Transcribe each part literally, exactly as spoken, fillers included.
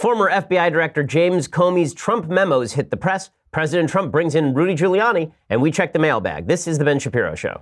Former F B I Director James Comey's Trump memos hit the press. President Trump brings in Rudy Giuliani, and we check the mailbag. This is The Ben Shapiro Show.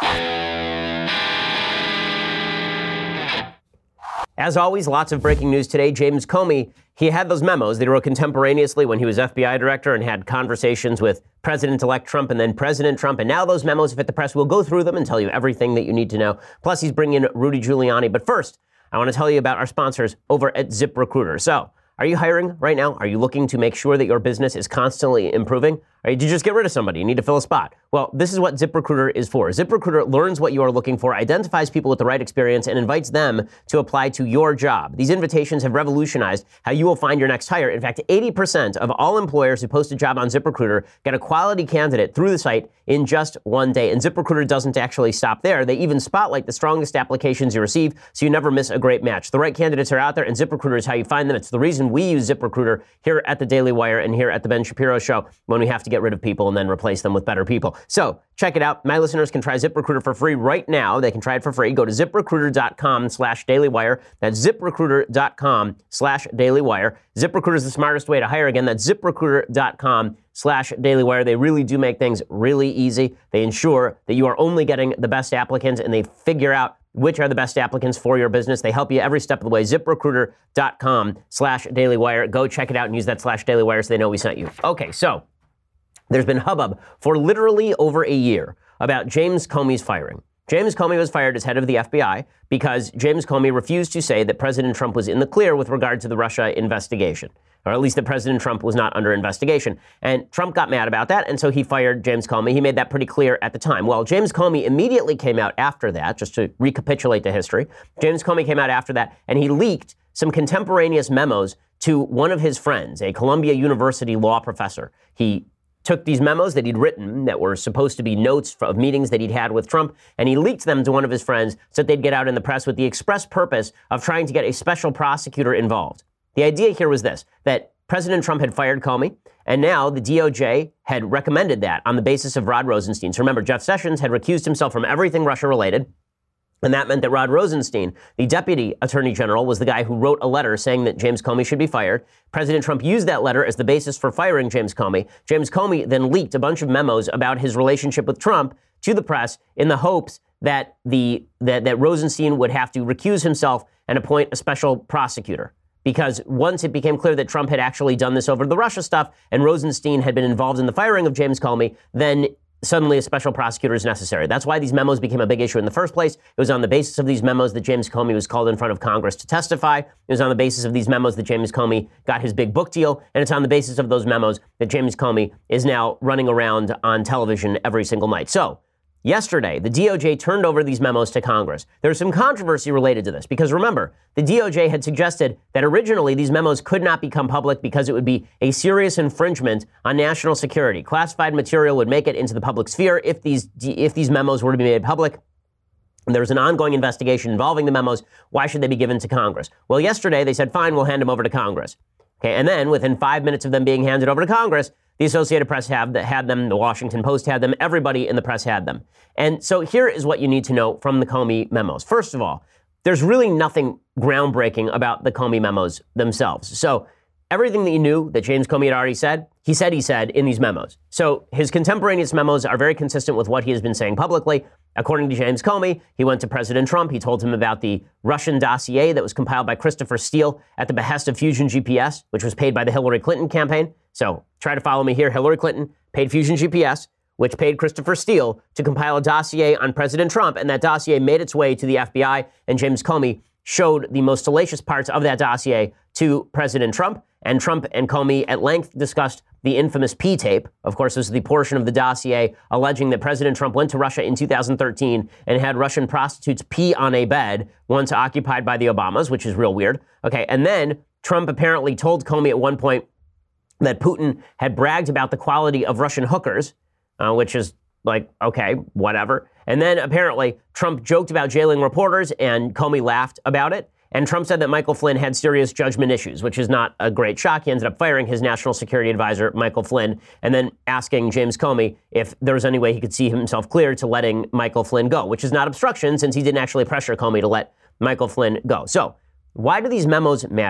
As always, lots of breaking news today. James Comey, he had those memos that he wrote contemporaneously when he was F B I director and had conversations with President-elect Trump and then President Trump. And now those memos, if at the press, we'll go through them and tell you everything that you need to know. Plus, he's bringing in Rudy Giuliani. But first, I want to tell you about our sponsors over at ZipRecruiter. So, are you hiring right now? Are you looking to make sure that your business is constantly improving? Or did you just get rid of somebody? You need to fill a spot. Well, this is what ZipRecruiter is for. ZipRecruiter learns what you are looking for, identifies people with the right experience, and invites them to apply to your job. These invitations have revolutionized how you will find your next hire. In fact, eighty percent of all employers who post a job on ZipRecruiter get a quality candidate through the site in just one day. And ZipRecruiter doesn't actually stop there. They even spotlight the strongest applications you receive, so you never miss a great match. The right candidates are out there, and ZipRecruiter is how you find them. It's the reason we use ZipRecruiter here at the Daily Wire and here at the Ben Shapiro Show when we have to get rid of people and then replace them with better people. So check it out. My listeners can try ZipRecruiter for free right now. They can try it for free. Go to ZipRecruiter.com slash DailyWire. That's ZipRecruiter.com slash DailyWire. ZipRecruiter is the smartest way to hire. Again, that's ZipRecruiter.com slash DailyWire. They really do make things really easy. They ensure that you are only getting the best applicants, and they figure out which are the best applicants for your business. They help you every step of the way. ZipRecruiter.com slash DailyWire. Go check it out and use that slash DailyWire so they know we sent you. Okay, so there's been hubbub for literally over a year about James Comey's firing. James Comey was fired as head of the F B I because James Comey refused to say that President Trump was in the clear with regard to the Russia investigation, or at least that President Trump was not under investigation. And Trump got mad about that, and so he fired James Comey. He made that pretty clear at the time. Well, James Comey immediately came out after that, just to recapitulate the history. James Comey came out after that, and he leaked some contemporaneous memos to one of his friends, a Columbia University law professor. He took these memos that he'd written that were supposed to be notes of meetings that he'd had with Trump, and he leaked them to one of his friends so that they'd get out in the press with the express purpose of trying to get a special prosecutor involved. The idea here was this, that President Trump had fired Comey, and now the D O J had recommended that on the basis of Rod Rosenstein. So remember, Jeff Sessions had recused himself from everything Russia-related, and that meant that Rod Rosenstein, the deputy attorney general, was the guy who wrote a letter saying that James Comey should be fired. President Trump used that letter as the basis for firing James Comey. James Comey then leaked a bunch of memos about his relationship with Trump to the press in the hopes that the that, that Rosenstein would have to recuse himself and appoint a special prosecutor. Because once it became clear that Trump had actually done this over the Russia stuff and Rosenstein had been involved in the firing of James Comey, then suddenly a special prosecutor is necessary. That's why these memos became a big issue in the first place. It was on the basis of these memos that James Comey was called in front of Congress to testify. It was on the basis of these memos that James Comey got his big book deal. And it's on the basis of those memos that James Comey is now running around on television every single night. So yesterday, the D O J turned over these memos to Congress. There's some controversy related to this because remember, the D O J had suggested that originally these memos could not become public because it would be a serious infringement on national security. Classified material would make it into the public sphere if these if these memos were to be made public. And there was an ongoing investigation involving the memos. Why should they be given to Congress? Well, yesterday they said, fine, we'll hand them over to Congress. Okay, and then within five minutes of them being handed over to Congress, the Associated Press had, had them, the Washington Post had them, everybody in the press had them. And so here is what you need to know from the Comey memos. First of all, there's really nothing groundbreaking about the Comey memos themselves. So everything that you knew that James Comey had already said, he said he said in these memos. So his contemporaneous memos are very consistent with what he has been saying publicly. According to James Comey, he went to President Trump. He told him about the Russian dossier that was compiled by Christopher Steele at the behest of Fusion G P S, which was paid by the Hillary Clinton campaign. So try to follow me here. Hillary Clinton paid Fusion G P S, which paid Christopher Steele to compile a dossier on President Trump. And that dossier made its way to the F B I. And James Comey showed the most salacious parts of that dossier to President Trump. And Trump and Comey at length discussed the infamous P tape. Of course, this is the portion of the dossier alleging that President Trump went to Russia in two thousand thirteen and had Russian prostitutes pee on a bed once occupied by the Obamas, which is real weird. Okay, and then Trump apparently told Comey at one point that Putin had bragged about the quality of Russian hookers, uh, which is like, okay, whatever. And then apparently Trump joked about jailing reporters and Comey laughed about it. And Trump said that Michael Flynn had serious judgment issues, which is not a great shock. He ended up firing his national security advisor, Michael Flynn, and then asking James Comey if there was any way he could see himself clear to letting Michael Flynn go, which is not obstruction since he didn't actually pressure Comey to let Michael Flynn go. So why do these memos matter?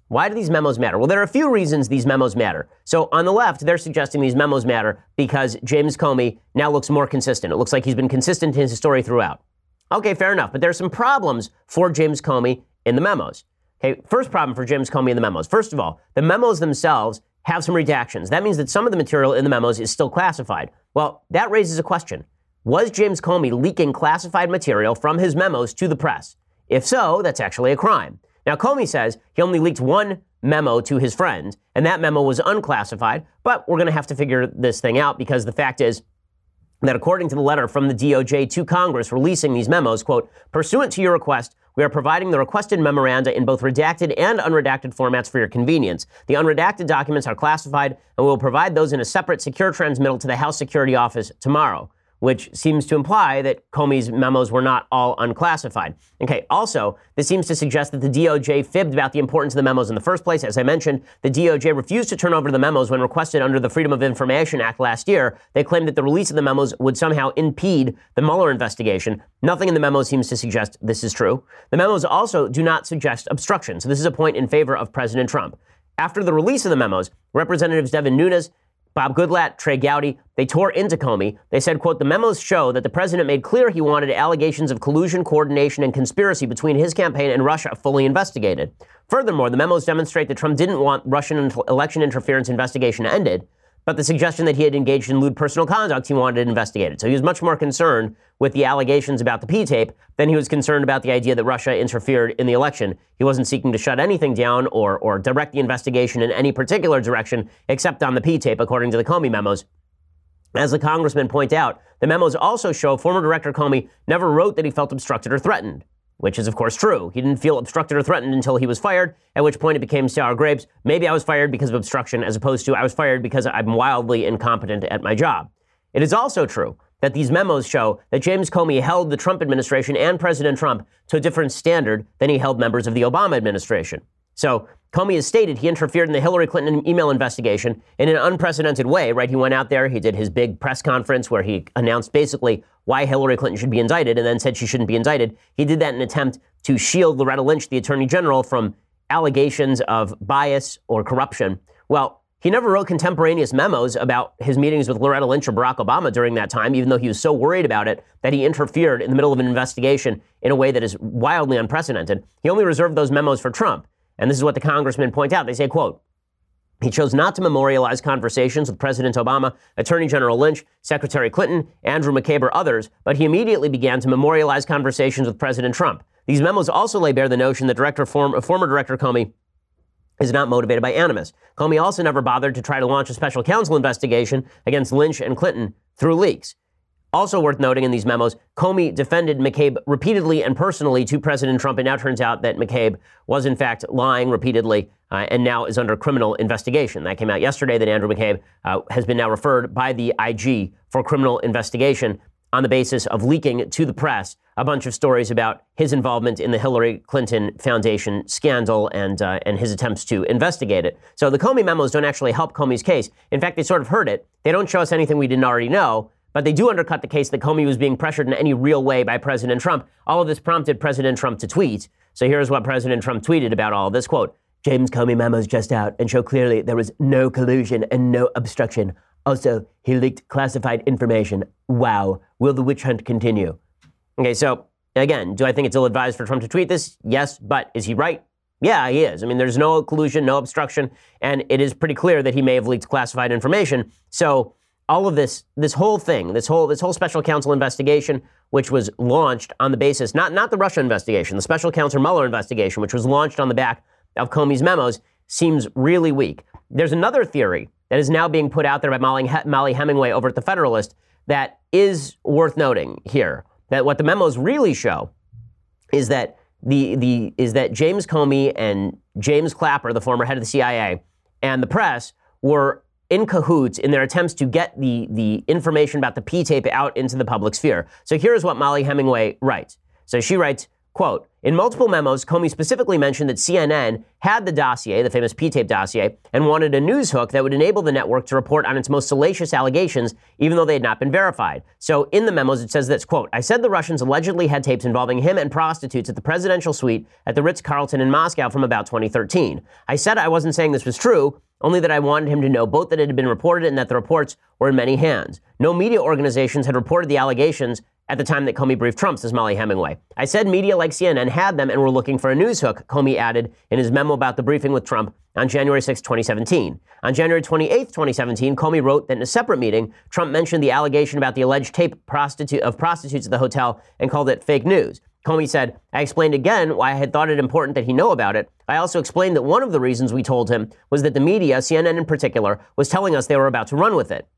Why do these memos matter? Well, there are a few reasons these memos matter. So on the left, they're suggesting these memos matter because James Comey now looks more consistent. It looks like he's been consistent in his story throughout. Okay, fair enough. But there are some problems for James Comey in the memos. Okay, first problem for James Comey in the memos. First of all, the memos themselves have some redactions. That means that some of the material in the memos is still classified. Well, that raises a question. Was James Comey leaking classified material from his memos to the press? If so, that's actually a crime. Now, Comey says he only leaked one memo to his friend, and that memo was unclassified, but we're going to have to figure this thing out because the fact is that according to the letter from the D O J to Congress releasing these memos, quote, pursuant to your request, we are providing the requested memoranda in both redacted and unredacted formats for your convenience. The unredacted documents are classified, and we will provide those in a separate secure transmittal to the House Security Office tomorrow, which seems to imply that Comey's memos were not all unclassified. Okay, also, this seems to suggest that the D O J fibbed about the importance of the memos in the first place. As I mentioned, the D O J refused to turn over the memos when requested under the Freedom of Information Act last year. They claimed that the release of the memos would somehow impede the Mueller investigation. Nothing in the memo seems to suggest this is true. The memos also do not suggest obstruction, so this is a point in favor of President Trump. After the release of the memos, Representatives Devin Nunes, Bob Goodlatte, Trey Gowdy, they tore into Comey. They said, quote, the memos show that the president made clear he wanted allegations of collusion, coordination, and conspiracy between his campaign and Russia fully investigated. Furthermore, the memos demonstrate that Trump didn't want Russian election interference investigation ended, but the suggestion that he had engaged in lewd personal conduct, he wanted it investigated. So he was much more concerned with the allegations about the P-tape than he was concerned about the idea that Russia interfered in the election. He wasn't seeking to shut anything down or, or direct the investigation in any particular direction except on the P-tape, according to the Comey memos. As the congressmen point out, the memos also show former Director Comey never wrote that he felt obstructed or threatened, which is, of course, true. He didn't feel obstructed or threatened until he was fired, at which point it became sour grapes. Maybe I was fired because of obstruction, as opposed to I was fired because I'm wildly incompetent at my job. It is also true that these memos show that James Comey held the Trump administration and President Trump to a different standard than he held members of the Obama administration. So Comey has stated he interfered in the Hillary Clinton email investigation in an unprecedented way, right? He went out there, he did his big press conference where he announced basically why Hillary Clinton should be indicted and then said she shouldn't be indicted. He did that in an attempt to shield Loretta Lynch, the Attorney General, from allegations of bias or corruption. Well, he never wrote contemporaneous memos about his meetings with Loretta Lynch or Barack Obama during that time, even though he was so worried about it that he interfered in the middle of an investigation in a way that is wildly unprecedented. He only reserved those memos for Trump. And this is what the congressmen point out. They say, quote, he chose not to memorialize conversations with President Obama, Attorney General Lynch, Secretary Clinton, Andrew McCabe, or others, but he immediately began to memorialize conversations with President Trump. These memos also lay bare the notion that director, form, former Director Comey is not motivated by animus. Comey also never bothered to try to launch a special counsel investigation against Lynch and Clinton through leaks. Also worth noting in these memos, Comey defended McCabe repeatedly and personally to President Trump. It now turns out that McCabe was, in fact, lying repeatedly uh, and now is under criminal investigation. That came out yesterday that Andrew McCabe uh, has been now referred by the I G for criminal investigation on the basis of leaking to the press a bunch of stories about his involvement in the Hillary Clinton Foundation scandal and uh, and his attempts to investigate it. So the Comey memos don't actually help Comey's case. In fact, they sort of hurt it. They don't show us anything we didn't already know, but they do undercut the case that Comey was being pressured in any real way by President Trump. All of this prompted President Trump to tweet. So here's what President Trump tweeted about all of this, quote, James Comey memos just out and show clearly there was no collusion and no obstruction. Also, he leaked classified information. Wow. Will the witch hunt continue? Okay, so again, do I think it's ill-advised for Trump to tweet this? Yes, but is he right? Yeah, he is. I mean, there's no collusion, no obstruction, and it is pretty clear that he may have leaked classified information. So all of this, this whole thing, this whole this whole special counsel investigation, which was launched on the basis, not, not the Russia investigation, the special counsel Mueller investigation, which was launched on the back of Comey's memos, seems really weak. There's another theory that is now being put out there by Molly, Molly Hemingway over at The Federalist that is worth noting here. That what the memos really show is that the the is that James Comey and James Clapper, the former head of the C I A, and the press were in cahoots in their attempts to get the, the information about the P-tape out into the public sphere. So here's what Molly Hemingway writes. So she writes, Quote, in multiple memos, Comey specifically mentioned that C N N had the dossier, the famous P-tape dossier, and wanted a news hook that would enable the network to report on its most salacious allegations, even though they had not been verified. So in the memos, it says this, quote, I said the Russians allegedly had tapes involving him and prostitutes at the presidential suite at the Ritz-Carlton in Moscow from about twenty thirteen. I said I wasn't saying this was true, only that I wanted him to know both that it had been reported and that the reports were in many hands. No media organizations had reported the allegations at the time that Comey briefed Trump, says Molly Hemingway. I said media like C N N had them and were looking for a news hook, Comey added in his memo about the briefing with Trump on January sixth, twenty seventeen. On January twenty-eighth, twenty seventeen, Comey wrote that in a separate meeting, Trump mentioned the allegation about the alleged tape prostitute of prostitutes at the hotel and called it fake news. Comey said, I explained again why I had thought it important that he know about it. I also explained that one of the reasons we told him was that the media, C N N in particular, was telling us they were about to run with it.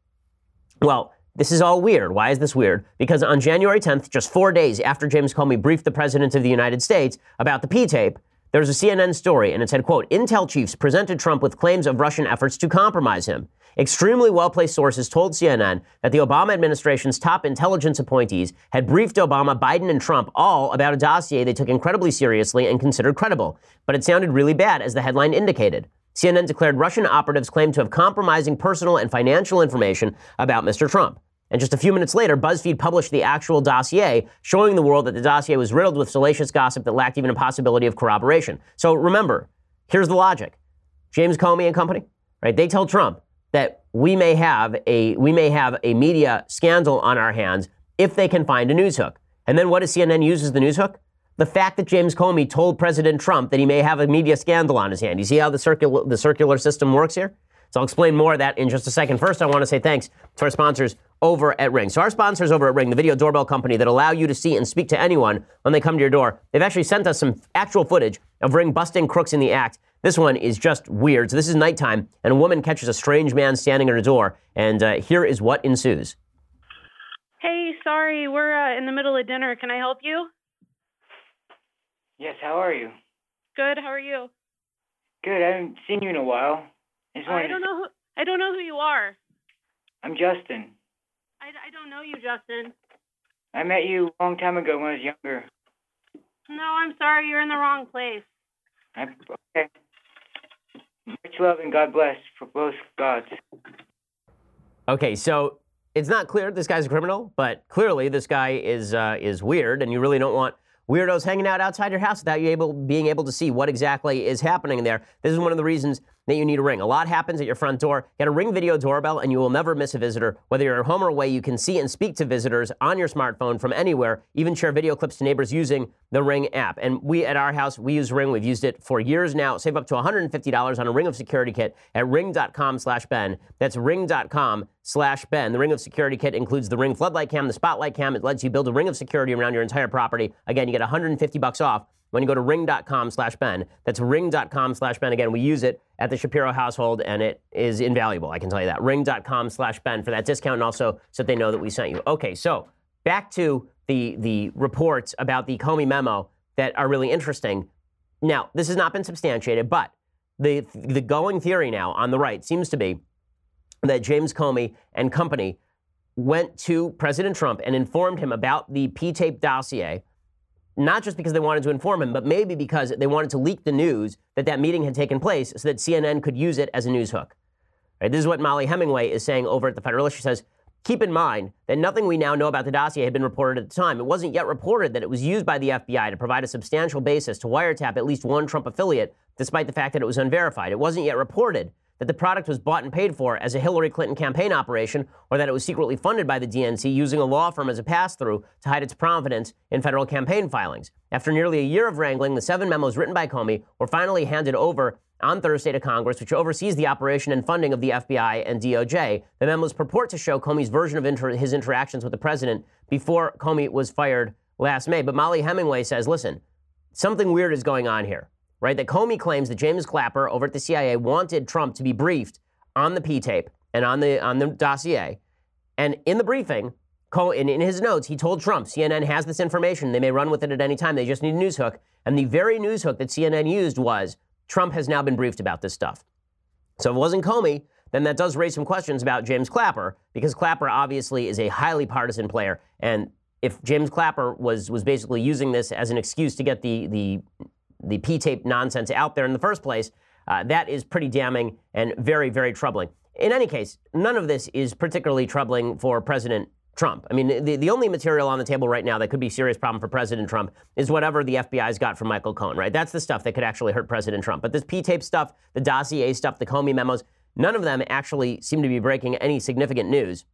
Well, this is all weird. Why is this weird? Because on January tenth, just four days after James Comey briefed the President of the United States about the P-tape, there was a C N N story, and it said, quote, Intel chiefs presented Trump with claims of Russian efforts to compromise him. Extremely well-placed sources told C N N that the Obama administration's top intelligence appointees had briefed Obama, Biden, and Trump all about a dossier they took incredibly seriously and considered credible. But it sounded really bad, as the headline indicated. C N N declared Russian operatives claimed to have compromising personal and financial information about Mister Trump. And just a few minutes later, BuzzFeed published the actual dossier, showing the world that the dossier was riddled with salacious gossip that lacked even a possibility of corroboration. So remember, here's the logic. James Comey and company, right? They tell Trump that we may have a we may have a media scandal on our hands if they can find a news hook. And then what does C N N use as the news hook? The fact that James Comey told President Trump that he may have a media scandal on his hand. You see how the circular the circular system works here? So I'll explain more of that in just a second. First, I want to say thanks to our sponsors over at Ring. So our sponsors over at Ring, the video doorbell company that allow you to see and speak to anyone when they come to your door, they've actually sent us some actual footage of Ring busting crooks in the act. This one is just weird. So this is nighttime, and a woman catches a strange man standing at her door, and uh, here is what ensues. Hey, sorry, we're uh, in the middle of dinner. Can I help you? Yes, how are you? Good, how are you? Good, I haven't seen you in a while. I, just I don't know who I don't know who you are. I'm Justin. I, I don't know you, Justin. I met you a long time ago when I was younger. No, I'm sorry, you're in the wrong place. I, okay. Much love and God bless for both gods. Okay, so it's not clear this guy's a criminal, but clearly this guy is uh, is weird, and you really don't want weirdos hanging out outside your house without you able being able to see what exactly is happening there. This is one of the reasons that you need a Ring. A lot happens at your front door. Get a Ring video doorbell and you will never miss a visitor. Whether you're at home or away, you can see and speak to visitors on your smartphone from anywhere, even share video clips to neighbors using the Ring app. And we at our house, we use Ring. We've used it for years now. Save up to one hundred fifty dollars on a Ring of Security kit at ring.com slash Ben. That's ring.com slash Ben. The Ring of Security kit includes the Ring floodlight cam, the spotlight cam. It lets you build a ring of security around your entire property. Again, you get one hundred fifty bucks off when you go to ring.com slash Ben. That's ring.com slash Ben. Again, we use it at the Shapiro household, and it is invaluable. I can tell you that. Ring.com slash Ben for that discount, and also so that they know that we sent you. Okay, so back to the, the reports about the Comey memo that are really interesting. Now, this has not been substantiated, but the, the going theory now on the right seems to be that James Comey and company went to President Trump and informed him about the P-tape dossier, not just because they wanted to inform him, but maybe because they wanted to leak the news that that meeting had taken place so that C N N could use it as a news hook. Right, this is what Molly Hemingway is saying over at the Federalist. She says, keep in mind that nothing we now know about the dossier had been reported at the time. It wasn't yet reported that it was used by the F B I to provide a substantial basis to wiretap at least one Trump affiliate, despite the fact that it was unverified. It wasn't yet reported that the product was bought and paid for as a Hillary Clinton campaign operation, or that it was secretly funded by the D N C using a law firm as a pass-through to hide its provenance in federal campaign filings. After nearly a year of wrangling, the seven memos written by Comey were finally handed over on Thursday to Congress, which oversees the operation and funding of the F B I and D O J. The memos purport to show Comey's version of inter- his interactions with the president before Comey was fired last May. But Molly Hemingway says, listen, something weird is going on here. Right, that Comey claims that James Clapper over at the C I A wanted Trump to be briefed on the P-tape and on the on the dossier. And in the briefing, in, in his notes, he told Trump, C N N has this information. They may run with it at any time. They just need a news hook. And the very news hook that C N N used was, Trump has now been briefed about this stuff. So if it wasn't Comey, then that does raise some questions about James Clapper, because Clapper obviously is a highly partisan player. And if James Clapper was was basically using this as an excuse to get the the the P-tape nonsense out there in the first place, uh, that is pretty damning and very, very troubling. In any case, none of this is particularly troubling for President Trump. I mean, the, the only material on the table right now that could be a serious problem for President Trump is whatever the F B I's got from Michael Cohen, right? That's the stuff that could actually hurt President Trump. But this P-tape stuff, the dossier stuff, the Comey memos, none of them actually seem to be breaking any significant news.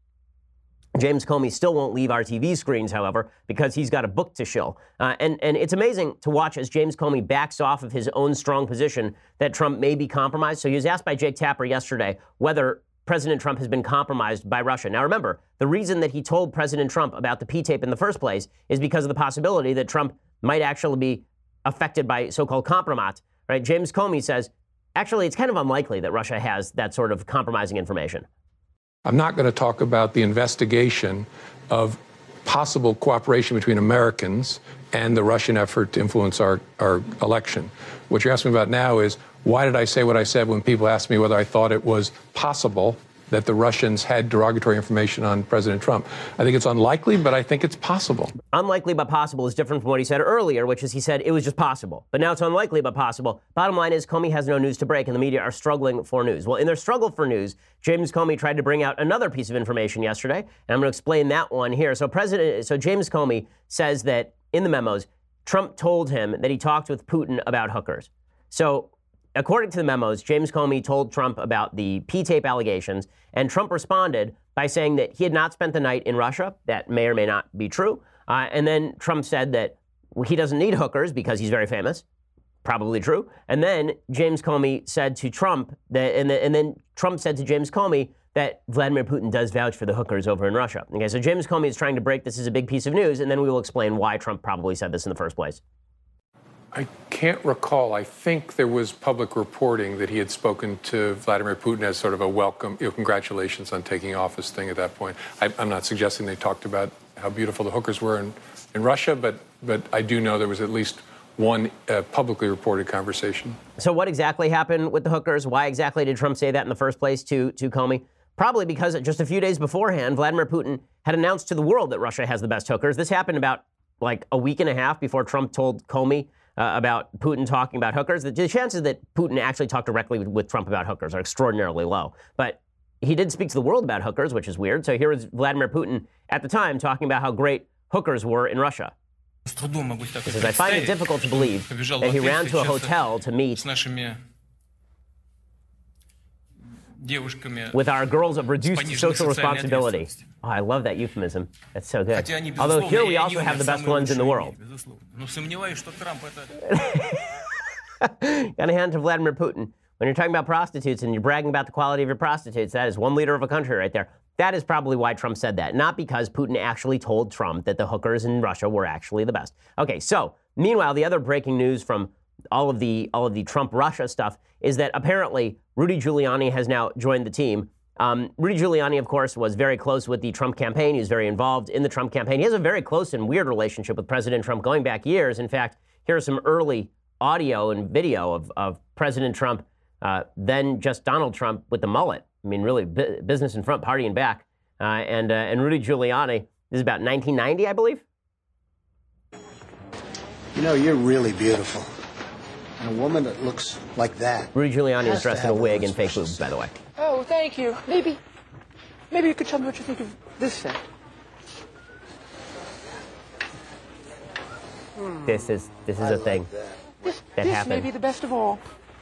James Comey still won't leave our T V screens, however, because he's got a book to shill. Uh, and, and it's amazing to watch as James Comey backs off of his own strong position that Trump may be compromised. So he was asked by Jake Tapper yesterday whether President Trump has been compromised by Russia. Now, remember, the reason that he told President Trump about the P-tape in the first place is because of the possibility that Trump might actually be affected by so-called compromat, right? James Comey says, actually, it's kind of unlikely that Russia has that sort of compromising information. I'm not going to talk about the investigation of possible cooperation between Americans and the Russian effort to influence our, our election. What you're asking me about now is, why did I say what I said when people asked me whether I thought it was possible that the Russians had derogatory information on President Trump? I think it's unlikely, but I think it's possible. Unlikely but possible is different from what he said earlier, which is he said it was just possible. But now it's unlikely but possible. Bottom line is Comey has no news to break, and the media are struggling for news. Well, in their struggle for news, James Comey tried to bring out another piece of information yesterday, and I'm going to explain that one here. So President, so James Comey says that in the memos, Trump told him that he talked with Putin about hookers. So according to the memos, James Comey told Trump about the P-tape allegations, and Trump responded by saying that he had not spent the night in Russia. That may or may not be true. Uh, and then Trump said that he doesn't need hookers because he's very famous. Probably true. And then James Comey said to Trump, that, and, the, and then Trump said to James Comey that Vladimir Putin does vouch for the hookers over in Russia. Okay, so James Comey is trying to break this as a big piece of news, and then we will explain why Trump probably said this in the first place. I can't recall. I think there was public reporting that he had spoken to Vladimir Putin as sort of a welcome, you know, congratulations on taking office thing at that point. I, I'm not suggesting they talked about how beautiful the hookers were in, in Russia, but, but I do know there was at least one uh, publicly reported conversation. So what exactly happened with the hookers? Why exactly did Trump say that in the first place to, to Comey? Probably because just a few days beforehand, Vladimir Putin had announced to the world that Russia has the best hookers. This happened about like a week and a half before Trump told Comey Uh, about Putin talking about hookers. The, the chances that Putin actually talked directly with, with Trump about hookers are extraordinarily low. But he did speak to the world about hookers, which is weird. So here was Vladimir Putin at the time talking about how great hookers were in Russia. He says, I find it difficult to believe that he ran to a hotel to meet with our girls of reduced social responsibility. Oh, I love that euphemism. That's so good. Although here we also have the best ones in the world. Got to hand to Vladimir Putin. When you're talking about prostitutes and you're bragging about the quality of your prostitutes, that is one leader of a country right there. That is probably why Trump said that, not because Putin actually told Trump that the hookers in Russia were actually the best. Okay, so meanwhile, the other breaking news from all of the all of the Trump-Russia stuff is that apparently Rudy Giuliani has now joined the team. Um, Rudy Giuliani, of course, was very close with the Trump campaign. He was very involved in the Trump campaign. He has a very close and weird relationship with President Trump going back years. In fact, here's some early audio and video of, of President Trump, uh, then just Donald Trump with the mullet. I mean, really, bu- business in front, party in back. Uh, and, uh, and Rudy Giuliani, this is about nineteen ninety, I believe. You know, you're really beautiful. And a woman that looks like that. Rudy Giuliani is dressed in a wig and fake boobs, by the way. Oh, thank you. Maybe, maybe you could tell me what you think of this set. Hmm. This is this is I a thing like that, this, that this happened. may be the best of all.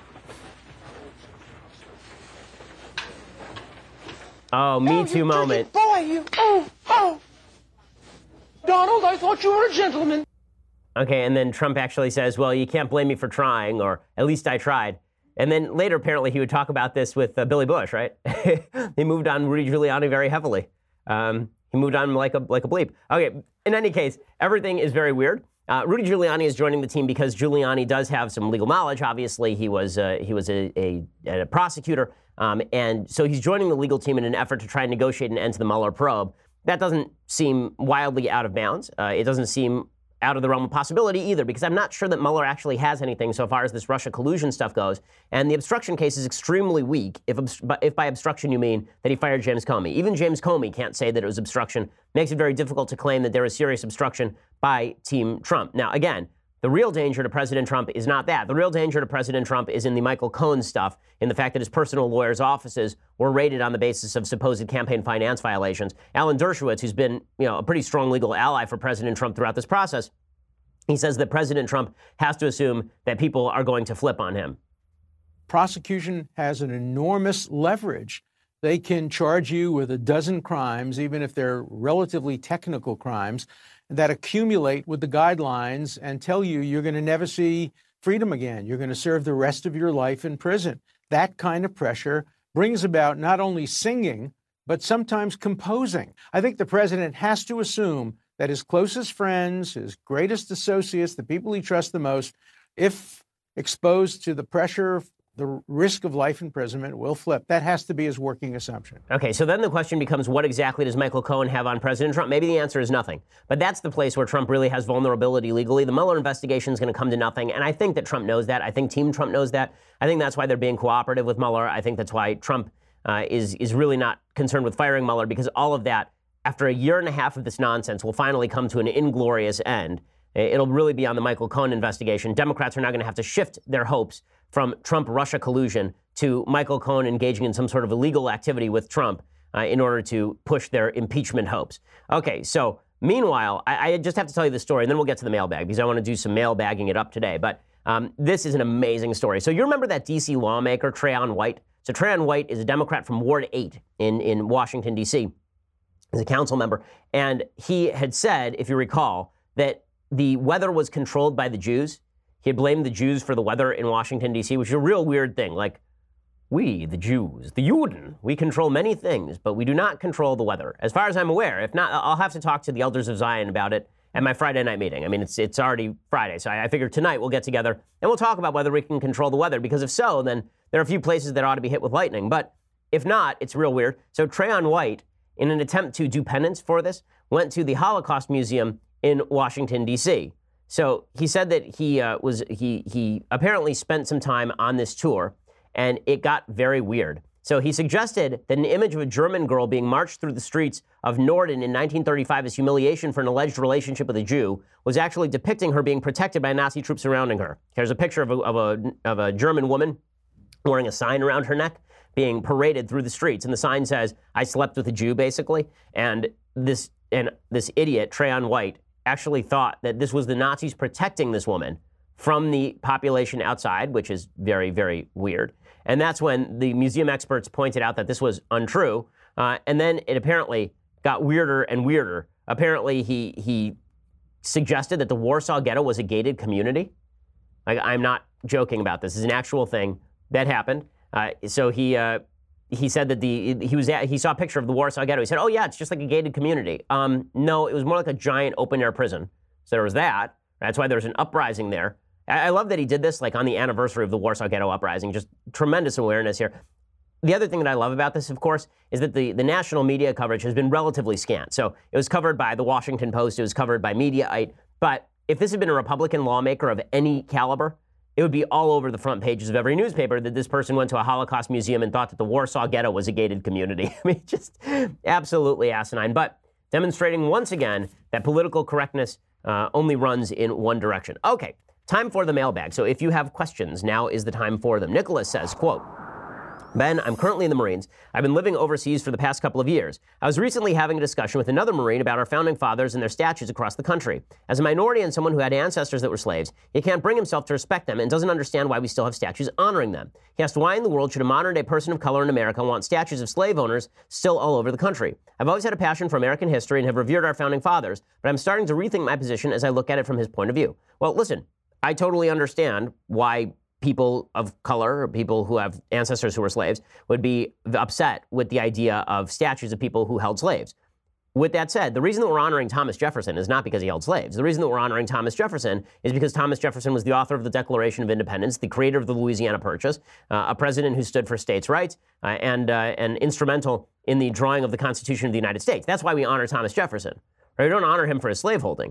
Oh, Me oh, Too you moment. Boy, you. Oh, oh. Donald, I thought you were a gentleman. Okay, and then Trump actually says, well, you can't blame me for trying, or at least I tried. And then later, apparently, he would talk about this with uh, Billy Bush, right? He moved on Rudy Giuliani very heavily. Um, he moved on like a like a bleep. Okay, in any case, everything is very weird. Uh, Rudy Giuliani is joining the team because Giuliani does have some legal knowledge. Obviously, he was uh, he was a, a, a prosecutor, um, and so he's joining the legal team in an effort to try and negotiate an end to the Mueller probe. That doesn't seem wildly out of bounds. Uh, it doesn't seem out of the realm of possibility either, because I'm not sure that Mueller actually has anything so far as this Russia collusion stuff goes. And the obstruction case is extremely weak, if, if by obstruction you mean that he fired James Comey. Even James Comey can't say that it was obstruction. Makes it very difficult to claim that there is serious obstruction by Team Trump. Now, again, the real danger to President Trump is not that. The real danger to President Trump is in the Michael Cohen stuff, in the fact that his personal lawyers' offices were raided on the basis of supposed campaign finance violations. Alan Dershowitz, who's been, you know, a pretty strong legal ally for President Trump throughout this process, he says that President Trump has to assume that people are going to flip on him. Prosecution has an enormous leverage. They can charge you with a dozen crimes, even if they're relatively technical crimes, that accumulate with the guidelines and tell you you're going to never see freedom again. You're going to serve the rest of your life in prison. That kind of pressure brings about not only singing, but sometimes composing. I think the president has to assume that his closest friends, his greatest associates, the people he trusts the most, if exposed to the pressure, the risk of life imprisonment, will flip. That has to be his working assumption. Okay, so then the question becomes, what exactly does Michael Cohen have on President Trump? Maybe the answer is nothing. But that's the place where Trump really has vulnerability legally. The Mueller investigation is going to come to nothing. And I think that Trump knows that. I think Team Trump knows that. I think that's why they're being cooperative with Mueller. I think that's why Trump uh, is, is really not concerned with firing Mueller, because all of that, after a year and a half of this nonsense, will finally come to an inglorious end. It'll really be on the Michael Cohen investigation. Democrats are now going to have to shift their hopes from Trump-Russia collusion to Michael Cohen engaging in some sort of illegal activity with Trump uh, in order to push their impeachment hopes. Okay, so meanwhile, I, I just have to tell you the story, and then we'll get to the mailbag, because I want to do some mailbagging it up today. But um, this is an amazing story. So you remember that D C lawmaker, Trayon White? So Trayon White is a Democrat from Ward eight in, in Washington, D C He's a council member. And he had said, if you recall, that the weather was controlled by the Jews. He had blamed the Jews for the weather in Washington, D C, which is a real weird thing. Like, we, the Jews, the Juden, we control many things, but we do not control the weather. As far as I'm aware. If not, I'll have to talk to the elders of Zion about it at my Friday night meeting. I mean, it's it's already Friday, so I, I figure tonight we'll get together and we'll talk about whether we can control the weather, because if so, then there are a few places that ought to be hit with lightning. But if not, it's real weird. So Trayon White, in an attempt to do penance for this, went to the Holocaust Museum in Washington, D C So he said that he uh, was he he apparently spent some time on this tour, and it got very weird. So he suggested that an image of a German girl being marched through the streets of Norden in nineteen thirty-five as humiliation for an alleged relationship with a Jew was actually depicting her being protected by Nazi troops surrounding her. There's a picture of a, of a, of a German woman wearing a sign around her neck, being paraded through the streets. And the sign says, "I slept with a Jew," basically. And this and this idiot, Trayon White, actually thought that this was the Nazis protecting this woman from the population outside, which is very, very weird. And that's when the museum experts pointed out that this was untrue. Uh, and then it apparently got weirder and weirder. Apparently, he he suggested that the Warsaw Ghetto was a gated community. Like, I'm not joking about this. This is an actual thing that happened. Uh, so he uh, he said that the he was at, he saw a picture of the Warsaw Ghetto. He said, "Oh yeah, it's just like a gated community." Um, no, it was more like a giant open air prison. So there was that. That's why there was an uprising there. I love that he did this like on the anniversary of the Warsaw Ghetto uprising. Just tremendous awareness here. The other thing that I love about this, of course, is that the, the national media coverage has been relatively scant. So it was covered by the Washington Post. It was covered by Mediaite. But if this had been a Republican lawmaker of any caliber, it would be all over the front pages of every newspaper that this person went to a Holocaust museum and thought that the Warsaw Ghetto was a gated community. I mean, just absolutely asinine. But demonstrating once again that political correctness uh, only runs in one direction. Okay. Time for the mailbag. So if you have questions, now is the time for them. Nicholas says, quote, "Ben, I'm currently in the Marines. I've been living overseas for the past couple of years. I was recently having a discussion with another Marine about our founding fathers and their statues across the country. As a minority and someone who had ancestors that were slaves, he can't bring himself to respect them and doesn't understand why we still have statues honoring them. He asked why in the world should a modern-day person of color in America want statues of slave owners still all over the country. I've always had a passion for American history and have revered our founding fathers, but I'm starting to rethink my position as I look at it from his point of view." Well, listen, I totally understand why people of color or people who have ancestors who were slaves would be upset with the idea of statues of people who held slaves. With that said, the reason that we're honoring Thomas Jefferson is not because he held slaves. The reason that we're honoring Thomas Jefferson is because Thomas Jefferson was the author of the Declaration of Independence, the creator of the Louisiana Purchase, uh, a president who stood for states' rights, uh, and, uh, and instrumental in the drawing of the Constitution of the United States. That's why we honor Thomas Jefferson. Right? We don't honor him for his slaveholding.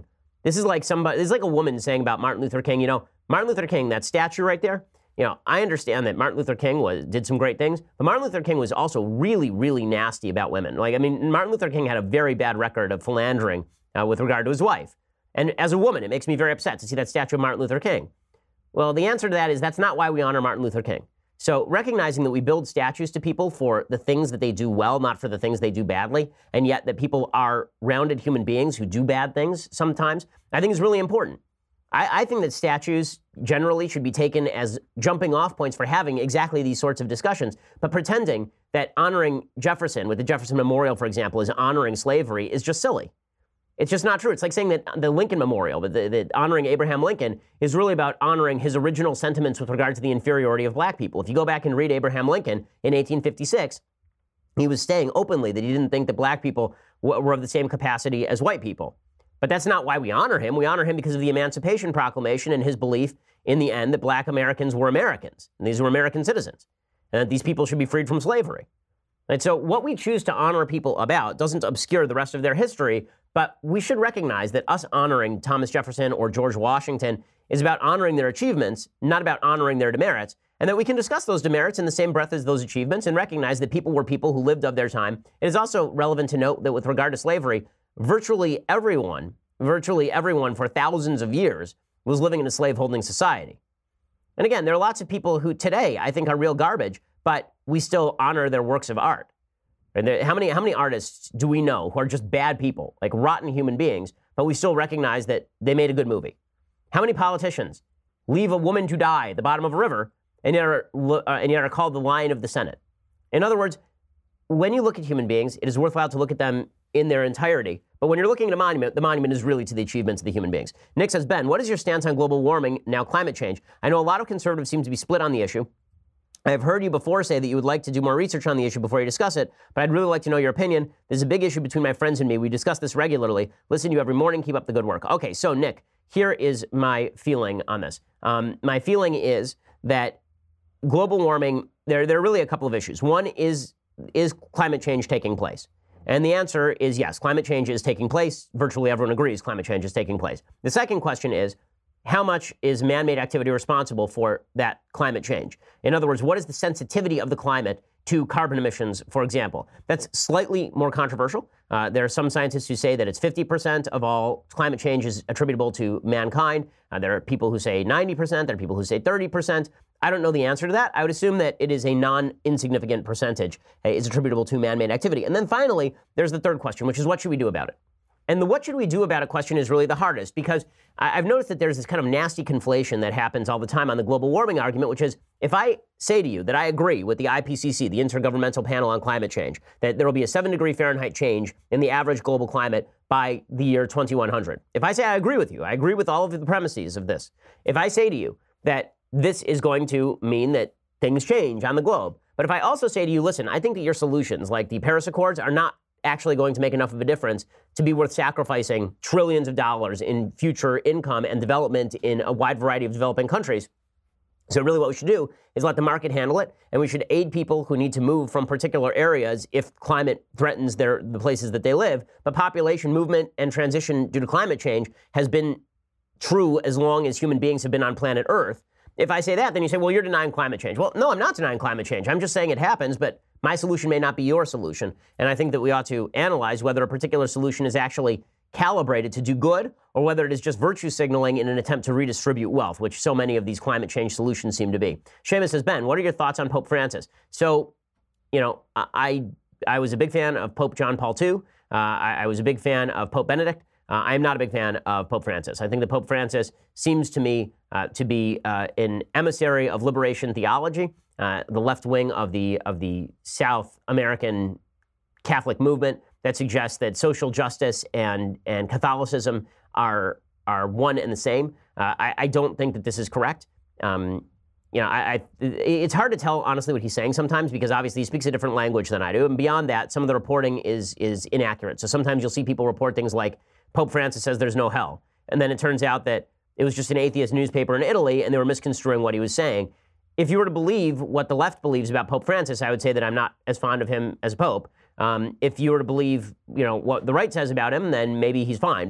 This is like somebody, this is like a woman saying about Martin Luther King, you know, Martin Luther King, that statue right there, you know, I understand that Martin Luther King was did some great things, but Martin Luther King was also really, really nasty about women. Like, I mean, Martin Luther King had a very bad record of philandering uh, with regard to his wife. And as a woman, it makes me very upset to see that statue of Martin Luther King. Well, the answer to that is that's not why we honor Martin Luther King. So recognizing that we build statues to people for the things that they do well, not for the things they do badly, and yet that people are rounded human beings who do bad things sometimes, I think is really important. I, I think that statues generally should be taken as jumping off points for having exactly these sorts of discussions, but pretending that honoring Jefferson with the Jefferson Memorial, for example, is honoring slavery is just silly. It's just not true. It's like saying that the Lincoln Memorial, that, that honoring Abraham Lincoln is really about honoring his original sentiments with regard to the inferiority of black people. If you go back and read Abraham Lincoln in eighteen fifty-six, he was saying openly that he didn't think that black people w- were of the same capacity as white people. But that's not why we honor him. We honor him because of the Emancipation Proclamation and his belief in the end that black Americans were Americans, and these were American citizens, and that these people should be freed from slavery. And so what we choose to honor people about doesn't obscure the rest of their history, but we should recognize that us honoring Thomas Jefferson or George Washington is about honoring their achievements, not about honoring their demerits, and that we can discuss those demerits in the same breath as those achievements and recognize that people were people who lived of their time. It is also relevant to note that with regard to slavery, virtually everyone, virtually everyone for thousands of years was living in a slaveholding society. And again, there are lots of people who today I think are real garbage, but we still honor their works of art. And there, how many how many artists do we know who are just bad people, like rotten human beings, but we still recognize that they made a good movie? How many politicians leave a woman to die at the bottom of a river and yet are, uh, and yet are called the Lion of the Senate? In other words, when you look at human beings, it is worthwhile to look at them in their entirety. But when you're looking at a monument, the monument is really to the achievements of the human beings. Nick says, Ben, what is your stance on global warming, now climate change? I know a lot of conservatives seem to be split on the issue. I've heard you before say that you would like to do more research on the issue before you discuss it, but I'd really like to know your opinion. There's a big issue between my friends and me. We discuss this regularly. Listen to you every morning. Keep up the good work. Okay, so Nick, here is my feeling on this. Um, my feeling is that global warming, there, there are really a couple of issues. One is, is climate change taking place? And the answer is yes, climate change is taking place. Virtually everyone agrees climate change is taking place. The second question is, how much is man-made activity responsible for that climate change? In other words, what is the sensitivity of the climate to carbon emissions, for example? That's slightly more controversial. Uh, there are some scientists who say that it's fifty percent of all climate change is attributable to mankind. Uh, there are people who say ninety percent. There are people who say thirty percent. I don't know the answer to that. I would assume that it is a non-insignificant percentage uh, is attributable to man-made activity. And then finally, there's the third question, which is what should we do about it? And the what should we do about it question is really the hardest, because I've noticed that there's this kind of nasty conflation that happens all the time on the global warming argument, which is if I say to you that I agree with the I P C C, the Intergovernmental Panel on Climate Change, that there will be a seven degree Fahrenheit change in the average global climate by the year twenty-one hundred. If I say I agree with you, I agree with all of the premises of this. If I say to you that this is going to mean that things change on the globe, but if I also say to you, listen, I think that your solutions like the Paris Accords are not actually going to make enough of a difference to be worth sacrificing trillions of dollars in future income and development in a wide variety of developing countries. So really what we should do is let the market handle it, and we should aid people who need to move from particular areas if climate threatens their the places that they live. But population movement and transition due to climate change has been true as long as human beings have been on planet Earth. If I say that, then you say, well, you're denying climate change. Well, no, I'm not denying climate change. I'm just saying it happens, but my solution may not be your solution. And I think that we ought to analyze whether a particular solution is actually calibrated to do good or whether it is just virtue signaling in an attempt to redistribute wealth, which so many of these climate change solutions seem to be. Seamus says, Ben, what are your thoughts on Pope Francis? So, you know, I I was a big fan of Pope John Paul the Second. Uh, I, I was a big fan of Pope Benedict. Uh, I am not a big fan of Pope Francis. I think that Pope Francis seems to me uh, to be uh, an emissary of liberation theology, uh, the left wing of the of the South American Catholic movement that suggests that social justice and and Catholicism are are one and the same. Uh, I, I don't think that this is correct. Um, you know, I, I, it's hard to tell honestly what he's saying sometimes because obviously he speaks a different language than I do, and beyond that, some of the reporting is is inaccurate. So sometimes you'll see people report things like Pope Francis says there's no hell, and then it turns out that it was just an atheist newspaper in Italy, and they were misconstruing what he was saying. If you were to believe what the left believes about Pope Francis, I would say that I'm not as fond of him as a pope. Um, if you were to believe, you know, what the right says about him, then maybe he's fine. But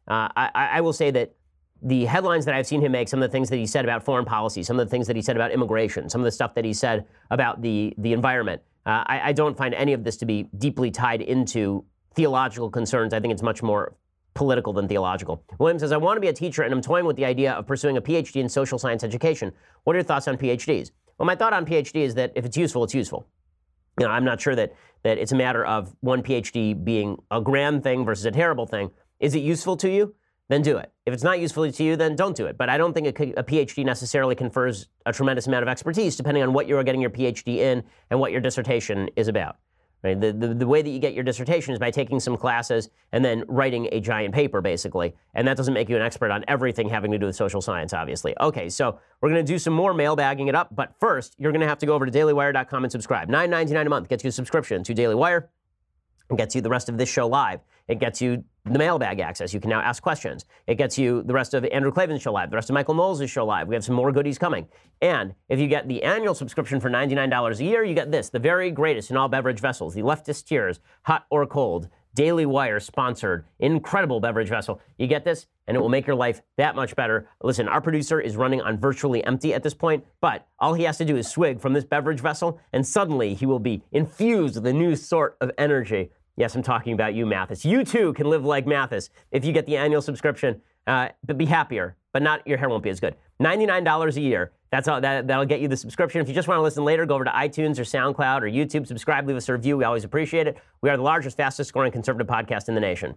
Uh, I, I will say that the headlines that I've seen him make, some of the things that he said about foreign policy, some of the things that he said about immigration, some of the stuff that he said about the, the environment, uh, I, I don't find any of this to be deeply tied into theological concerns. I think it's much more political than theological. William says, I want to be a teacher and I'm toying with the idea of pursuing a P H D in social science education. What are your thoughts on P H Ds? Well, my thought on P H D is that if it's useful, it's useful. You know, I'm not sure that, that it's a matter of one P H D being a grand thing versus a terrible thing. Is it useful to you? Then do it. If it's not useful to you, then don't do it. But I don't think a, a P H D necessarily confers a tremendous amount of expertise, depending on what you're getting your P H D in and what your dissertation is about. Right? The, the, the way that you get your dissertation is by taking some classes and then writing a giant paper, basically. And that doesn't make you an expert on everything having to do with social science, obviously. Okay, so we're going to do some more mailbagging it up. But first, you're going to have to go over to daily wire dot com and subscribe. nine ninety-nine a month gets you a subscription to Daily Wire. It gets you the rest of this show live. It gets you the mailbag access. You can now ask questions. It gets you the rest of Andrew Klavan's show live, the rest of Michael Knowles' show live. We have some more goodies coming. And if you get the annual subscription for ninety-nine dollars a year, you get this, the very greatest in all beverage vessels, the Leftist Tears, hot or cold, Daily Wire sponsored, incredible beverage vessel. You get this, and it will make your life that much better. Listen, our producer is running on virtually empty at this point, but all he has to do is swig from this beverage vessel, and suddenly he will be infused with a new sort of energy. Yes, I'm talking about you, Mathis. You too can live like Mathis if you get the annual subscription, uh, but be happier, but not your hair won't be as good. ninety-nine dollars a year. That's all. That, that'll get you the subscription. If you just want to listen later, go over to iTunes or SoundCloud or YouTube. Subscribe, leave us a review. We always appreciate it. We are the largest, fastest scoring conservative podcast in the nation.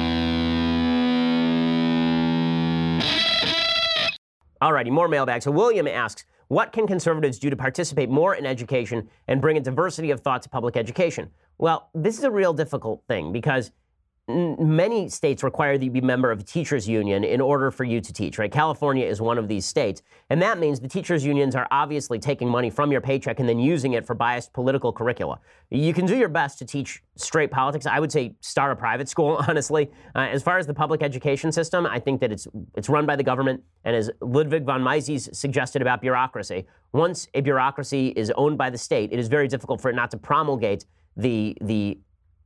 Alrighty, more mailbag. So William asks, what can conservatives do to participate more in education and bring a diversity of thought to public education? Well, this is a real difficult thing because n- many states require that you be a member of a teachers union in order for you to teach, right? California is one of these states. And that means the teachers unions are obviously taking money from your paycheck and then using it for biased political curricula. You can do your best to teach straight politics. I would say start a private school, honestly. Uh, as far as the public education system, I think that it's it's run by the government. And as Ludwig von Mises suggested about bureaucracy, once a bureaucracy is owned by the state, it is very difficult for it not to promulgate the the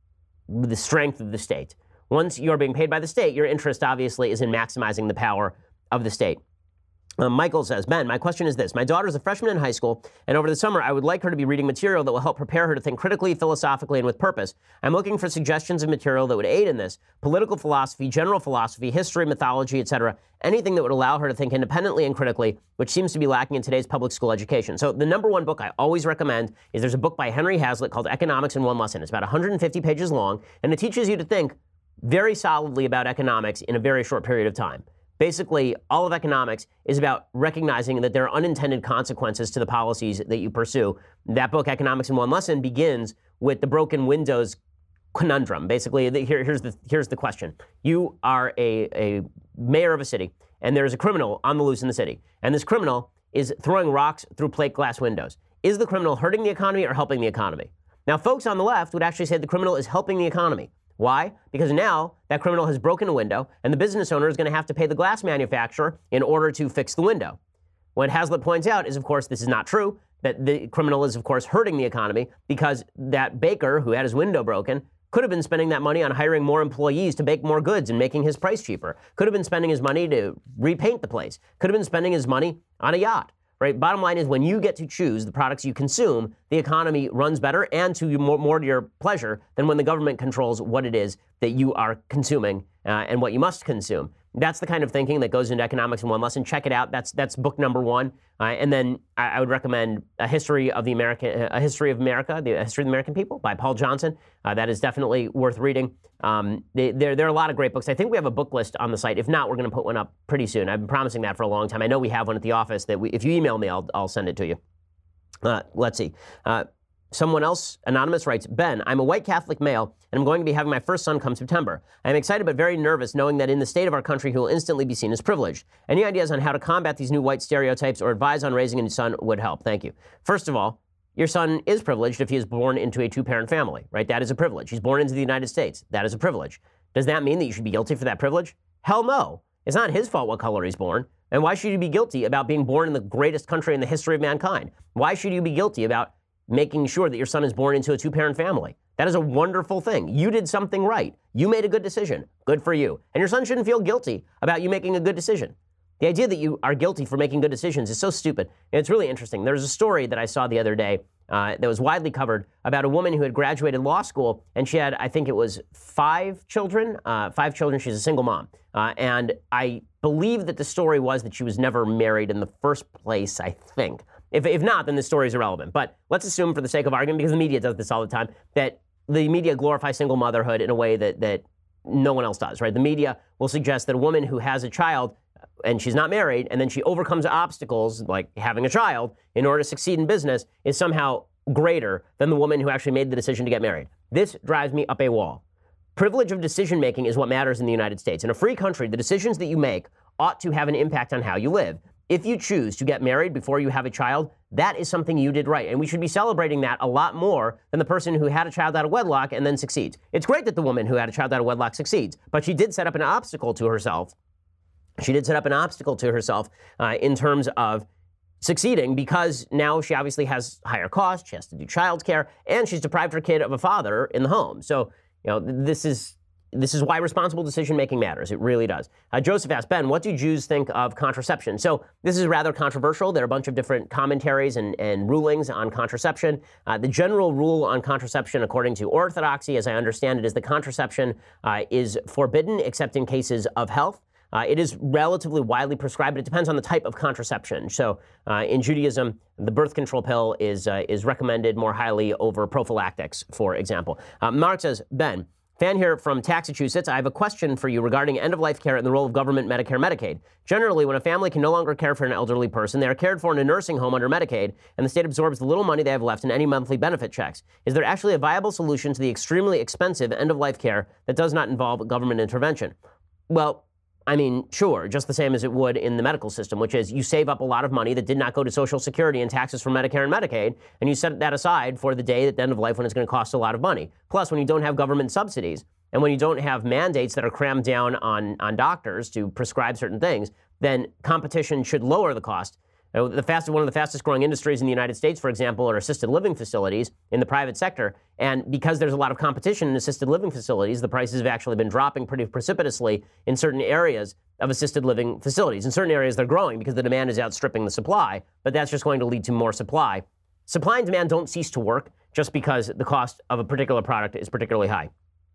the strength of the state. Once you're being paid by the state, your interest obviously is in maximizing the power of the state. Um, Michael says, Ben, my question is this. My daughter is a freshman in high school, and over the summer, I would like her to be reading material that will help prepare her to think critically, philosophically, and with purpose. I'm looking for suggestions of material that would aid in this. Political philosophy, general philosophy, history, mythology, et cetera. Anything that would allow her to think independently and critically, which seems to be lacking in today's public school education. So the number one book I always recommend is there's a book by Henry Hazlitt called Economics in One Lesson. It's about one hundred fifty pages long, and it teaches you to think very solidly about economics in a very short period of time. Basically, all of economics is about recognizing that there are unintended consequences to the policies that you pursue. That book, Economics in One Lesson, begins with the broken windows conundrum. Basically, the, here, here's, the, here's the question. You are a, a mayor of a city, and there's a criminal on the loose in the city. And this criminal is throwing rocks through plate glass windows. Is the criminal hurting the economy or helping the economy? Now, folks on the left would actually say the criminal is helping the economy. Why? Because now that criminal has broken a window, and the business owner is going to have to pay the glass manufacturer in order to fix the window. What Hazlitt points out is, of course, this is not true, that the criminal is, of course, hurting the economy because that baker who had his window broken could have been spending that money on hiring more employees to bake more goods and making his price cheaper. Could have been spending his money to repaint the place. Could have been spending his money on a yacht. Right? Bottom line is, when you get to choose the products you consume, the economy runs better and to more, more to your pleasure than when the government controls what it is that you are consuming uh, and what you must consume. That's the kind of thinking that goes into Economics in One Lesson. Check it out. That's that's book number one. Uh, and then I, I would recommend A History of the American, A History of America, The History of the American People by Paul Johnson. Uh, that is definitely worth reading. Um, they, there, there are a lot of great books. I think we have a book list on the site. If not, we're going to put one up pretty soon. I've been promising that for a long time. I know we have one at the office that we, if you email me, I'll, I'll send it to you. Uh, let's see. Uh, Someone else, anonymous, writes, Ben, I'm a white Catholic male, and I'm going to be having my first son come September. I'm excited but very nervous knowing that in the state of our country, he will instantly be seen as privileged. Any ideas on how to combat these new white stereotypes or advise on raising a new son would help. Thank you. First of all, your son is privileged if he is born into a two-parent family, right? That is a privilege. He's born into the United States. That is a privilege. Does that mean that you should be guilty for that privilege? Hell no. It's not his fault what color he's born. And why should you be guilty about being born in the greatest country in the history of mankind? Why should you be guilty about making sure that your son is born into a two-parent family. That is a wonderful thing. You did something right. You made a good decision. Good for you. And your son shouldn't feel guilty about you making a good decision. The idea that you are guilty for making good decisions is so stupid. And it's really interesting. There's a story that I saw the other day uh, that was widely covered about a woman who had graduated law school, and she had, I think it was five children, uh, five children. She's a single mom. Uh, and I believe that the story was that she was never married in the first place, I think. If, if not, then the story is irrelevant. But let's assume, for the sake of argument, because the media does this all the time, that the media glorifies single motherhood in a way that, that no one else does, right? The media will suggest that a woman who has a child and she's not married, and then she overcomes obstacles like having a child in order to succeed in business is somehow greater than the woman who actually made the decision to get married. This drives me up a wall. Privilege of decision-making is what matters in the United States. In a free country, the decisions that you make ought to have an impact on how you live. If you choose to get married before you have a child, that is something you did right. And we should be celebrating that a lot more than the person who had a child out of wedlock and then succeeds. It's great that the woman who had a child out of wedlock succeeds, but she did set up an obstacle to herself. She did set up an obstacle to herself uh, in terms of succeeding, because now she obviously has higher costs. She has to do childcare, and she's deprived her kid of a father in the home. So, you know, this is this is why responsible decision-making matters. It really does. Uh, Joseph asked, Ben, what do Jews think of contraception? So this is rather controversial. There are a bunch of different commentaries and, and rulings on contraception. Uh, the general rule on contraception, according to Orthodoxy, as I understand it, is that contraception uh, is forbidden except in cases of health. Uh, it is relatively widely prescribed, but it depends on the type of contraception. So uh, in Judaism, the birth control pill is uh, is recommended more highly over prophylactics, for example. Uh, Mark says, Ben, fan here from Massachusetts, I have a question for you regarding end-of-life care and the role of government Medicare Medicaid. Generally, when a family can no longer care for an elderly person, they are cared for in a nursing home under Medicaid, and the state absorbs the little money they have left in any monthly benefit checks. Is there actually a viable solution to the extremely expensive end-of-life care that does not involve government intervention? Well, I mean, sure, just the same as it would in the medical system, which is you save up a lot of money that did not go to Social Security and taxes from Medicare and Medicaid, and you set that aside for the day at the end of life when it's going to cost a lot of money. Plus, when you don't have government subsidies, and when you don't have mandates that are crammed down on, on doctors to prescribe certain things, then competition should lower the cost. Uh, the fastest, one of the fastest growing industries in the United States, for example, are assisted living facilities in the private sector. And because there's a lot of competition in assisted living facilities, the prices have actually been dropping pretty precipitously in certain areas of assisted living facilities. In certain areas, they're growing because the demand is outstripping the supply, but that's just going to lead to more supply. Supply and demand don't cease to work just because the cost of a particular product is particularly high.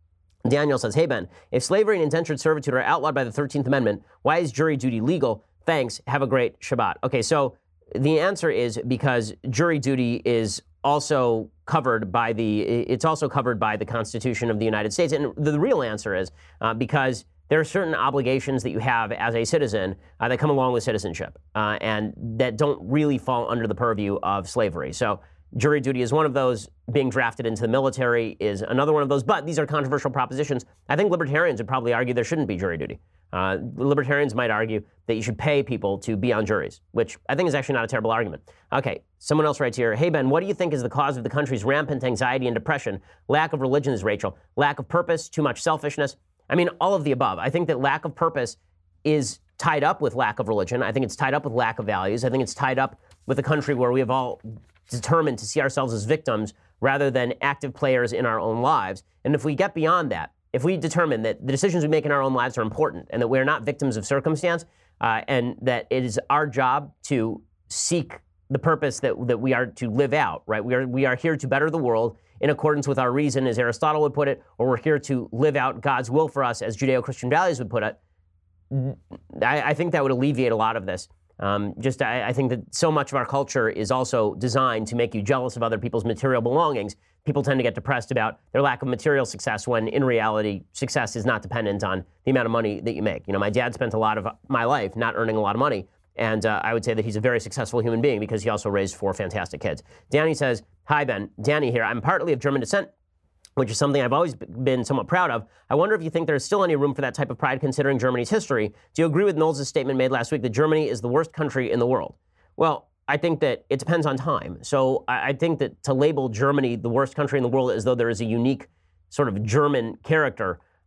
Daniel says, hey, Ben, if slavery and indentured servitude are outlawed by the thirteenth Amendment, why is jury duty legal? Thanks. Have a great Shabbat. Okay, so the answer is because jury duty is also covered by the, it's also covered by the Constitution of the United States. And the real answer is uh, because there are certain obligations that you have as a citizen uh, that come along with citizenship uh, and that don't really fall under the purview of slavery. So jury duty is one of those. Being drafted into the military is another one of those. But these are controversial propositions. I think libertarians would probably argue there shouldn't be jury duty. Uh, libertarians might argue that you should pay people to be on juries, which I think is actually not a terrible argument. Okay, someone else writes here, hey, Ben, what do you think is the cause of the country's rampant anxiety and depression? Lack of religion, is Rachel. Lack of purpose, too much selfishness. I mean, all of the above. I think that lack of purpose is tied up with lack of religion. I think it's tied up with lack of values. I think it's tied up with a country where we have all determined to see ourselves as victims rather than active players in our own lives. And if we get beyond that, if we determine that the decisions we make in our own lives are important and that we're not victims of circumstance uh, and that it is our job to seek the purpose that, that we are to live out, right? We are, we are here to better the world in accordance with our reason, as Aristotle would put it, or we're here to live out God's will for us, as Judeo-Christian values would put it. I, I think that would alleviate a lot of this. Um, just, I, I think that so much of our culture is also designed to make you jealous of other people's material belongings. People tend to get depressed about their lack of material success when, in reality, success is not dependent on the amount of money that you make. You know, my dad spent a lot of my life not earning a lot of money, and uh, I would say that he's a very successful human being because he also raised four fantastic kids. Danny says, hi, Ben. Danny here. I'm partly of German descent, which is something I've always been somewhat proud of. I wonder if you think there's still any room for that type of pride considering Germany's history. Do you agree with Knowles' statement made last week that Germany is the worst country in the world? Well, I think that it depends on time. So I think that to label Germany the worst country in the world as though there is a unique sort of German character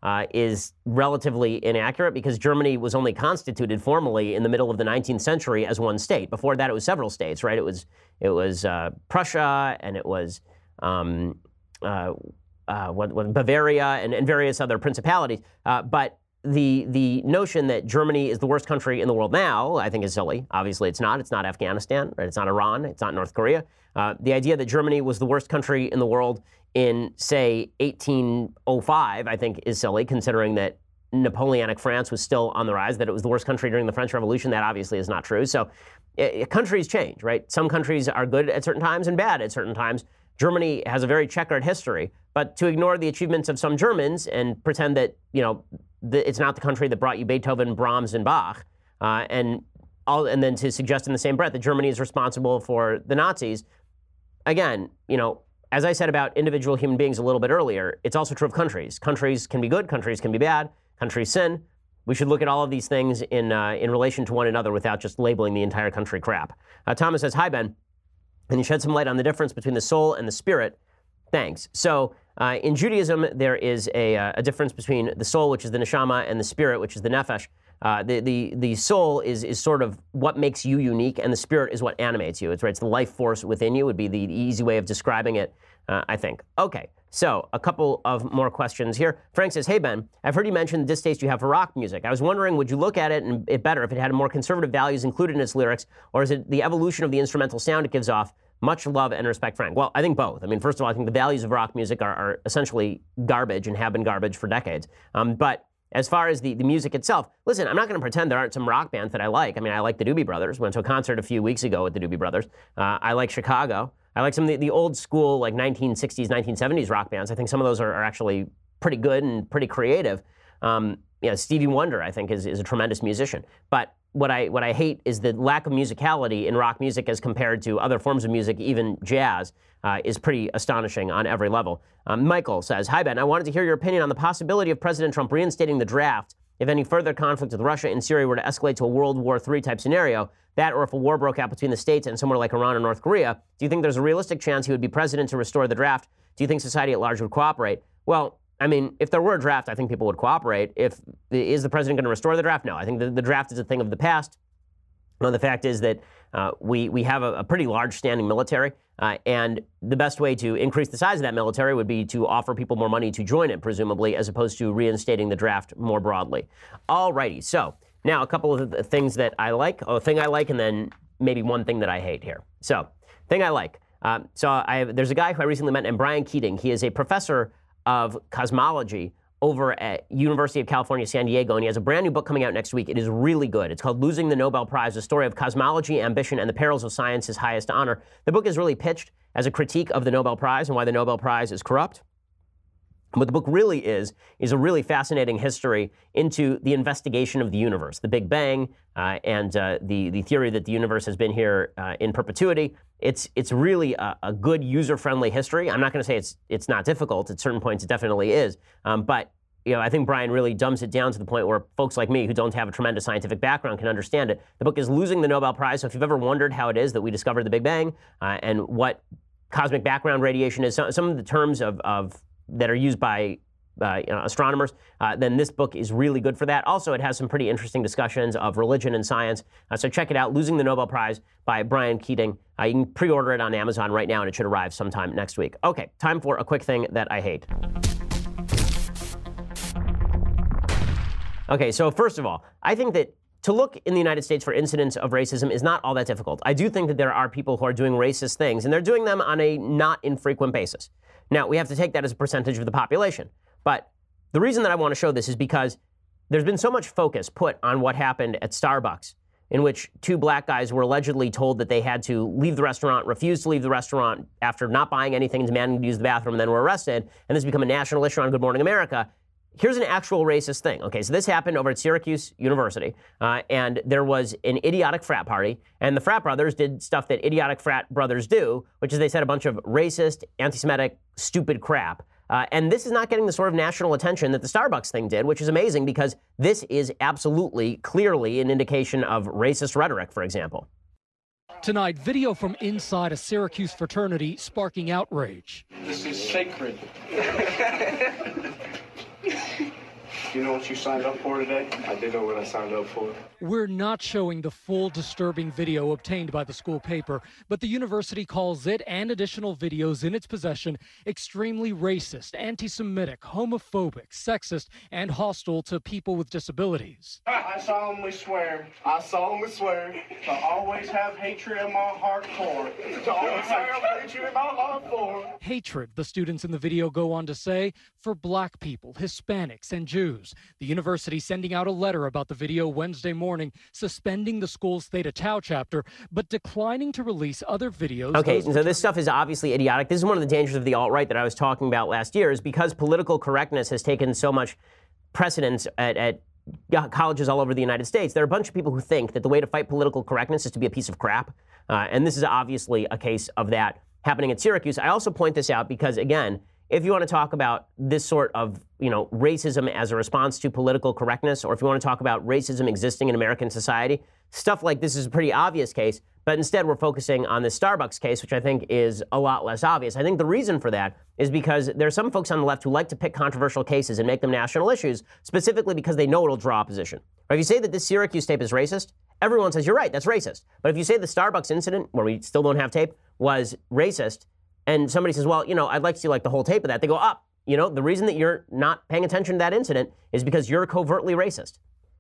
uh, is relatively inaccurate because Germany was only constituted formally in the middle of the nineteenth century as one state. Before that, it was several states, right? It was it was uh, Prussia, and it was um, uh, uh, what, what, Bavaria, and, and various other principalities. Uh, but the the notion that Germany is the worst country in the world now, I think, is silly. Obviously, it's not. It's not Afghanistan, right? It's not Iran. It's not North Korea. Uh, the idea that Germany was the worst country in the world in, say, eighteen oh five, I think, is silly, considering that Napoleonic France was still on the rise, that it was the worst country during the French Revolution. That obviously is not true. So it, countries change, right? Some countries are good at certain times and bad at certain times. Germany has a very checkered history. But to ignore the achievements of some Germans and pretend that, you know, the, it's not the country that brought you Beethoven, Brahms, and Bach, uh, and all, and then to suggest in the same breath that Germany is responsible for the Nazis, again, you know, as I said about individual human beings a little bit earlier, it's also true of countries. Countries can be good, countries can be bad, countries sin. We should look at all of these things in uh, in relation to one another without just labeling the entire country crap. Uh, Thomas says, hi, Ben. Can you shed some light on the difference between the soul and the spirit? Thanks. So uh, in Judaism, there is a, uh, a difference between the soul, which is the neshama, and the spirit, which is the nefesh. Uh, the, the, the soul is, is sort of what makes you unique, and the spirit is what animates you. It's, right, it's the life force within you would be the easy way of describing it, uh, I think. Okay, so a couple of more questions here. Frank says, hey, Ben, I've heard you mention the distaste you have for rock music. I was wondering, would you look at it and it better if it had more conservative values included in its lyrics, or is it the evolution of the instrumental sound it gives off? Much love and respect, Frank. Well, I think both. I mean, first of all, I think the values of rock music are, are essentially garbage and have been garbage for decades. Um, but as far as the, the music itself, listen, I'm not going to pretend there aren't some rock bands that I like. I mean, I like the Doobie Brothers. Went to a concert a few weeks ago with the Doobie Brothers. Uh, I like Chicago. I like some of the, the old school, like nineteen sixties, nineteen seventies rock bands. I think some of those are, are actually pretty good and pretty creative. Um, you know, Stevie Wonder, I think, is, is a tremendous musician. But what I what I hate is the lack of musicality in rock music as compared to other forms of music, even jazz, uh, is pretty astonishing on every level. Um, Michael says, hi, Ben. I wanted to hear your opinion on the possibility of President Trump reinstating the draft if any further conflict with Russia and Syria were to escalate to a World War Three type scenario. That, or if a war broke out between the states and somewhere like Iran or North Korea, do you think there's a realistic chance he would be president to restore the draft? Do you think society at large would cooperate? Well, I mean, if there were a draft, I think people would cooperate. If is the president going to restore the draft? No, I think the, the draft is a thing of the past. No, the fact is that uh, we we have a, a pretty large standing military, uh, and the best way to increase the size of that military would be to offer people more money to join it, presumably, as opposed to reinstating the draft more broadly. All righty, so now a couple of the things that I like, a thing I like, and then maybe one thing that I hate here. So, thing I like. Uh, so I have, there's a guy who I recently met named Brian Keating. He is a professor of cosmology over at University of California, San Diego, and he has a brand new book coming out next week. It is really good. It's called Losing the Nobel Prize, a story of cosmology, ambition, and the perils of science's highest honor. The book is really pitched as a critique of the Nobel Prize and why the Nobel Prize is corrupt. What the book really is, is a really fascinating history into the investigation of the universe, the Big Bang, uh, and uh, the, the theory that the universe has been here uh, in perpetuity. It's, it's really a, a good user-friendly history. I'm not going to say it's, it's not difficult. At certain points, it definitely is. Um, but you know, I think Brian really dumbs it down to the point where folks like me who don't have a tremendous scientific background can understand it. The book is Losing the Nobel Prize. So if you've ever wondered how it is that we discovered the Big Bang uh, and what cosmic background radiation is, some, some of the terms of, of that are used by uh, you know, astronomers, uh, then this book is really good for that. Also, it has some pretty interesting discussions of religion and science. Uh, so check it out, Losing the Nobel Prize by Brian Keating. Uh, you can pre-order it on Amazon right now, and it should arrive sometime next week. Okay, time for a quick thing that I hate. Okay, so first of all, I think that to look in the United States for incidents of racism is not all that difficult. I do think that there are people who are doing racist things, and they're doing them on a not infrequent basis. Now, we have to take that as a percentage of the population. But the reason that I want to show this is because there's been so much focus put on what happened at Starbucks, in which two black guys were allegedly told that they had to leave the restaurant, refused to leave the restaurant after not buying anything and demanding to use the bathroom, and then were arrested. And this has become a national issue on Good Morning America. Here's an actual racist thing. Okay, so this happened over at Syracuse University, uh, and there was an idiotic frat party, and the frat brothers did stuff that idiotic frat brothers do, which is they said a bunch of racist, anti-Semitic, stupid crap. Uh, and this is not getting the sort of national attention that the Starbucks thing did, which is amazing because this is absolutely, clearly an indication of racist rhetoric, for example. Tonight, video from inside a Syracuse fraternity sparking outrage. This is sacred. You know what you signed up for today? I did know what I signed up for. We're not showing the full disturbing video obtained by the school paper, but the university calls it and additional videos in its possession extremely racist, anti-Semitic, homophobic, sexist, and hostile to people with disabilities. I solemnly swear, I solemnly swear to always have hatred in my heart for, to always have hatred in my heart for. Hatred, the students in the video go on to say, for black people, Hispanics, and Jews. The university sending out a letter about the video Wednesday morning, suspending the school's Theta Tau chapter, but declining to release other videos. Okay, so this stuff is obviously idiotic. This is one of the dangers of the alt-right that I was talking about last year, is because political correctness has taken so much precedence at, at colleges all over the United States. There are a bunch of people who think that the way to fight political correctness is to be a piece of crap, uh, and this is obviously a case of that happening at Syracuse. I also point this out because, again, if you want to talk about this sort of, you know, racism as a response to political correctness, or if you want to talk about racism existing in American society, stuff like this is a pretty obvious case, but instead we're focusing on this Starbucks case, which I think is a lot less obvious. I think the reason for that is because there are some folks on the left who like to pick controversial cases and make them national issues, specifically because they know it'll draw opposition. But if you say that this Syracuse tape is racist, everyone says, you're right, that's racist. But if you say the Starbucks incident, where we still don't have tape, was racist, and somebody says, well, you know, I'd like to see like the whole tape of that, they go, up. You know, the reason that you're not paying attention to that incident is because you're covertly racist.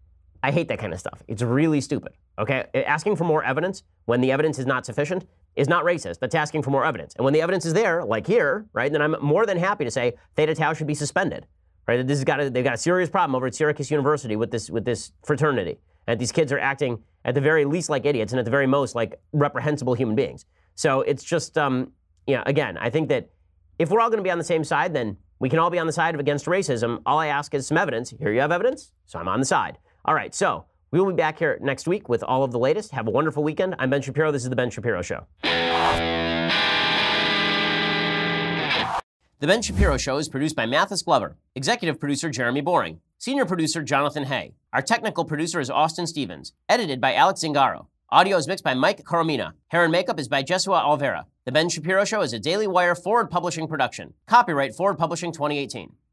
I hate that kind of stuff. It's really stupid, okay? Asking for more evidence when the evidence is not sufficient is not racist. That's asking for more evidence. And when the evidence is there, like here, right, then I'm more than happy to say Theta Tau should be suspended, right? This has got a, they've got a serious problem over at Syracuse University with this, with this fraternity. And these kids are acting at the very least like idiots and at the very most like reprehensible human beings. So it's just, um, you know, again, I think that if we're all going to be on the same side, then we can all be on the side of against racism. All I ask is some evidence. Here you have evidence, so I'm on the side. All right, so we will be back here next week with all of the latest. Have a wonderful weekend. I'm Ben Shapiro. This is The Ben Shapiro Show. The Ben Shapiro Show is produced by Mathis Glover, executive producer Jeremy Boring, senior producer Jonathan Hay. Our technical producer is Austin Stevens, edited by Alex Zingaro. Audio is mixed by Mike Coromina. Hair and makeup is by Jesua Alvera. The Ben Shapiro Show is a Daily Wire Forward Publishing production. Copyright Forward Publishing twenty eighteen.